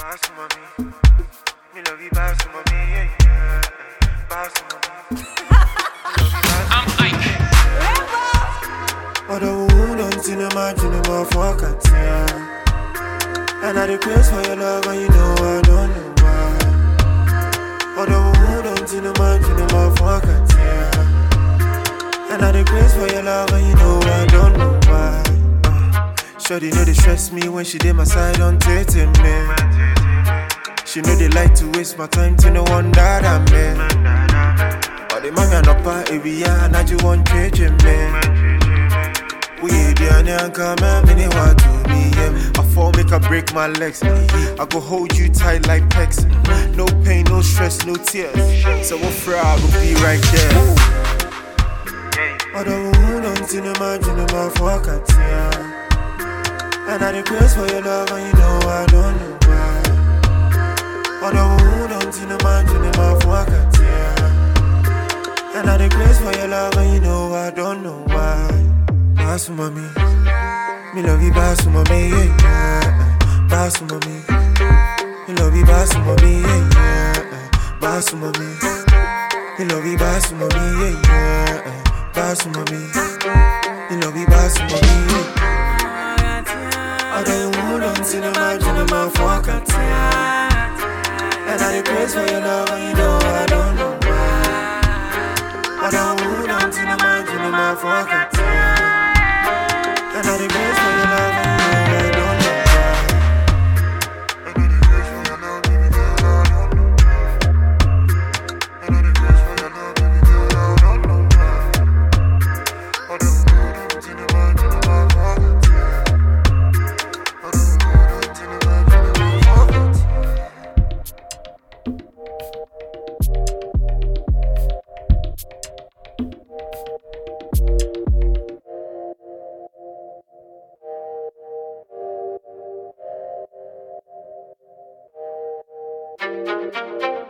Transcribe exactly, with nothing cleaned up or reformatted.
Pass mommy, me love you, pass mommy, yeah, yeah. Pass mommy, I'm Ike. Although who don't see no imagine no more for cat, yeah. And I request for your love, and you know I don't know why. Although who don't see no imagine no more for cat, yeah. And I request for your love, and you know I don't know why. Shorty know they stress me when she did my side on dating me. She know they like to waste my time to no one that I'm in. But the man up a area and I just want changing me. We the and come and mini what to me. I fall make her break my legs. I go hold you tight like pecs. No pain, no stress, no tears. So what for I will be right there. Although who don't imagine my fuck at yeah. And I request for your love, and you know I don't know why. Although who don't imagine my fuck at yeah. And I request for your love, and you know I don't know why. Pass mommy, me love you, pass mommy, yeah, yeah. Pass mommy, me love you, pass mommy, yeah, yeah. Pass mommy, me love you, pass mommy, yeah, yeah. Pass mommy, me love you, pass mommy, yeah. I don't want to imagine my fuck at yeah. And I request for your love, and you know I don't know why. I don't want to imagine my fuck at yeah. And I request for your love, and you know I don't know why. And I request for your love, and you know I don't know why. And I request for your love, and you know I don't know why. I don't want to imagine my fuck at yeah. Thank you.